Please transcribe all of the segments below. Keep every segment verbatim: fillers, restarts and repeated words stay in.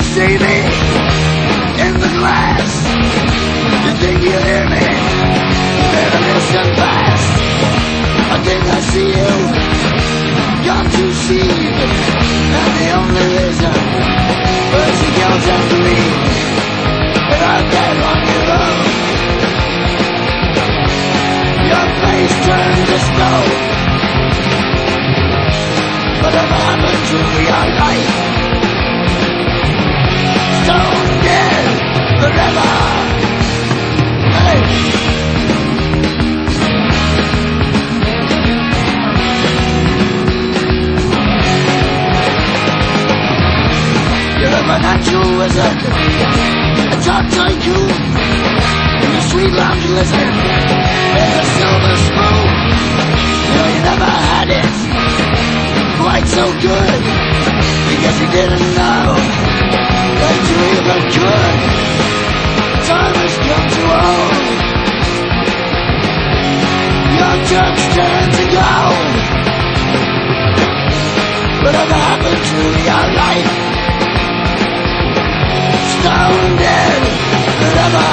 see me in the glass. You think you hear me? Better listen fast. I think I see you. Got to see. And the only reason was you guilt and greed. But I'm dead on your own. Your face turned to stone. Whatever happened to your life? Stone dead forever. Hey. You're a financial wizard, a top tycoon, and a sweet lounge lizard with a silver spoon. You know you never had it quite so good, because you didn't know that you even could. Time has come to own. Your turns turn to gold. Whatever happened to your life? Stone dead forever.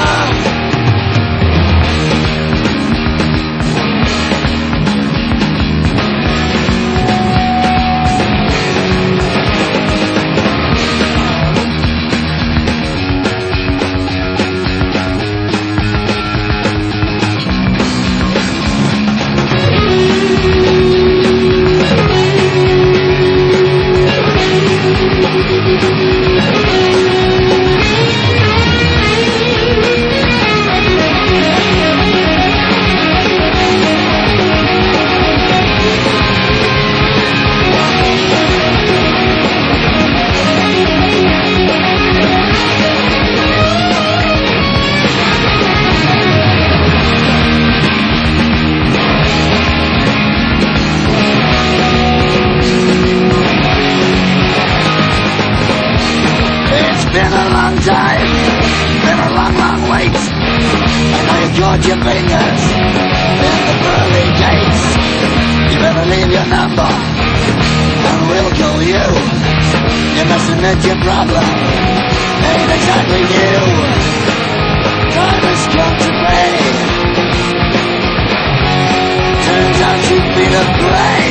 Time, been a long, long wait. I know you caught your fingers in the pearly gates. You better leave your number, and we'll call you. You must admit your problem ain't exactly new. Time has come to pay. Turns out you've been a prey.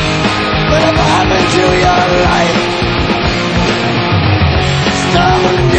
Whatever happened to your life? Stone